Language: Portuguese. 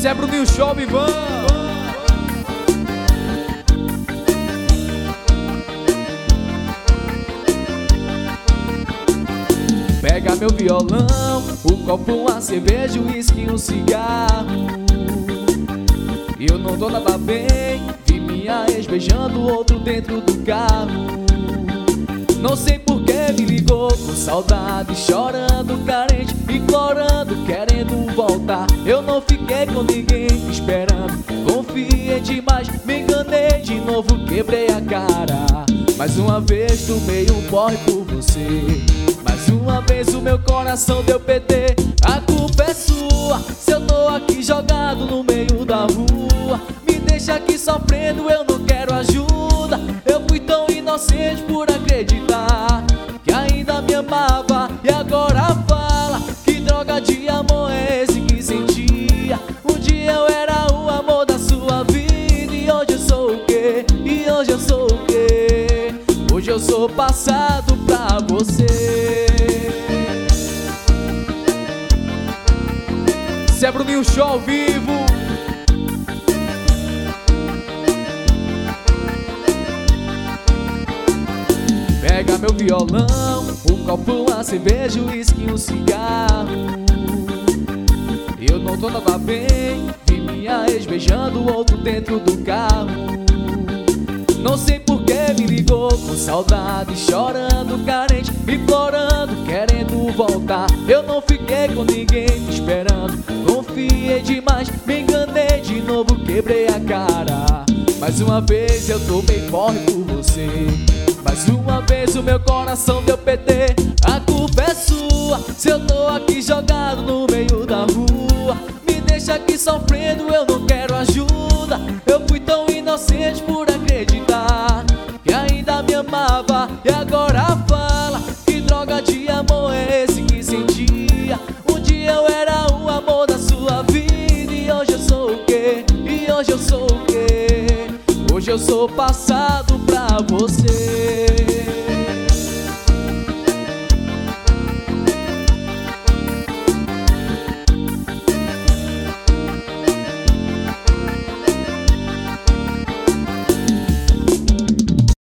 Esse é Bruninho Show, Ivan. Pega meu violão, o copo, a cerveja, o uísque e um cigarro. Eu não tô nada bem, vi minha ex beijando outro dentro do carro. Não sei por que me ligou, com saudade, chorando, carente, implorando, querendo voltar. Eu não fiquei com ninguém esperando, confiei demais, me enganei de novo, quebrei a cara. Mais uma vez tomei um porre por você, mais uma vez o meu coração deu PT. A culpa é sua, se eu tô aqui jogado no meio da rua. Me deixa aqui sofrendo, eu não quero ajuda. Eu fui tão inocente por acreditar que ainda me amava, e agora fala que droga de amor é esse que sentia. Um dia eu era o amor da sua vida, e hoje eu sou o quê? E hoje eu sou o quê? Hoje eu sou passado pra você. Esse é Bruninho Show ao vivo. Pega meu violão, o copo, a cerveja, o uísque e um cigarro. Eu não tô nada bem, vi minha ex beijando outro dentro do carro. Não sei por que me ligou, com saudade, chorando, carente, implorando, querendo voltar. Eu não fiquei com ninguém esperando, confiei demais, me enganei de novo, quebrei a cara. Mais uma vez eu tomei porre por você, mais uma vez o meu coração deu PT. A culpa é sua, se eu tô aqui jogado no meio da rua. Me deixa aqui sofrendo, eu não quero ajuda. Eu fui tão inocente por acreditar que ainda me amava, e agora fala que droga de amor é esse que sentia. Um dia eu era o amor da sua vida, e hoje eu sou o quê? E hoje eu sou o quê? Hoje eu sou passado pra você.